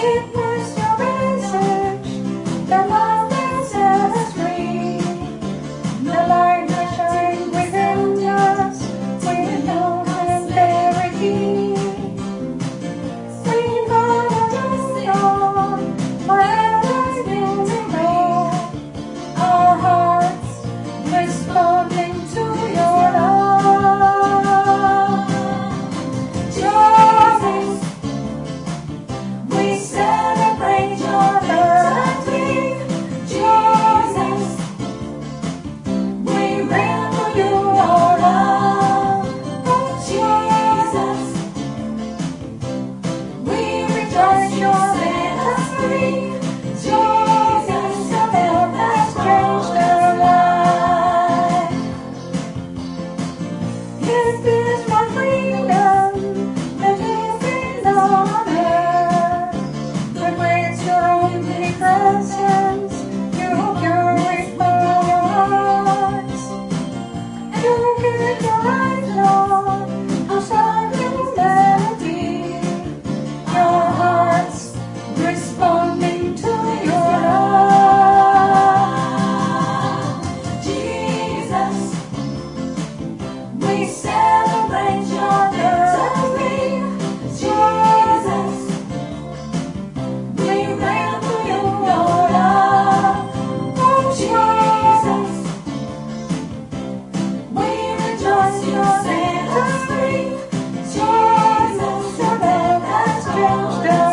Witness your message, the love that set us free. The light that shines within us, with no clarity. We follow on, wherever you may go. Our hearts responding to your love. Jesus, we celebrate your mercy. Jesus, we render you our love. Jesus, we rejoice your set us free. Jesus, your love has changed our life. This is my freedom, that is on earth. The grace your omnipresence, you purify our hearts. You give your light, Lord, our silent melody. Your hearts responding to your love. Jesus, we celebrate your mercy. Jesus, we render you your love. Jesus, we rejoice your set us free. Jesus, your love has changed us.